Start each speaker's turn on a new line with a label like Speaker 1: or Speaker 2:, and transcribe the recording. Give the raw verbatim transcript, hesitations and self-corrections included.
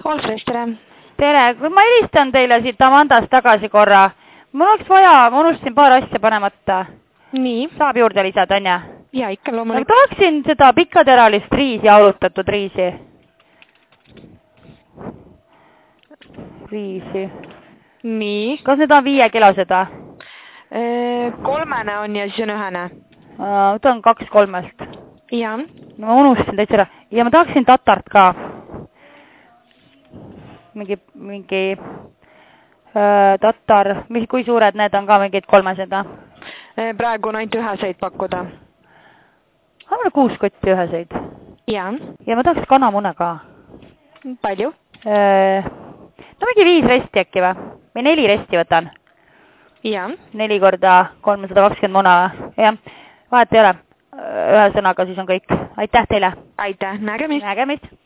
Speaker 1: Olfres, tere.
Speaker 2: Tere, ma helistan teile siit Amandast tagasi korra. Mul oleks vaja, ma unustasin paar asja panemata.
Speaker 1: Nii.
Speaker 2: Saab juurde lisada, on ja?
Speaker 1: Ja, ikka loomulikult.
Speaker 2: Ma tahaksin seda pikateralist riisi, aulutatud riisi. Riisi.
Speaker 1: Nii.
Speaker 2: Kas need on viie kilo seda?
Speaker 1: Kolmene on ja siis on ühene.
Speaker 2: Ta on kaks kolmest.
Speaker 1: Ja.
Speaker 2: No ma unustasin täitsa ära. Ja ma tahaksin tatart ka. Mingi, mingi äh, tatar, mis, kui suured need on ka mingid kolmesed?
Speaker 1: Praegu on ainult üheseid pakkuda.
Speaker 2: On mul kuus kotti üheseid?
Speaker 1: Ja.
Speaker 2: Ja ma tahaks kanamune ka.
Speaker 1: Palju?
Speaker 2: Äh, no mingi viis resti äkki või? Või neli resti võtan.
Speaker 1: Ja.
Speaker 2: Neli korda kolmsada kakskümmend muna. Jah, vahet ei ole. Ühe sõnaga siis on kõik. Aitäh teile.
Speaker 1: Aitäh, nägemist.
Speaker 2: Nägemist.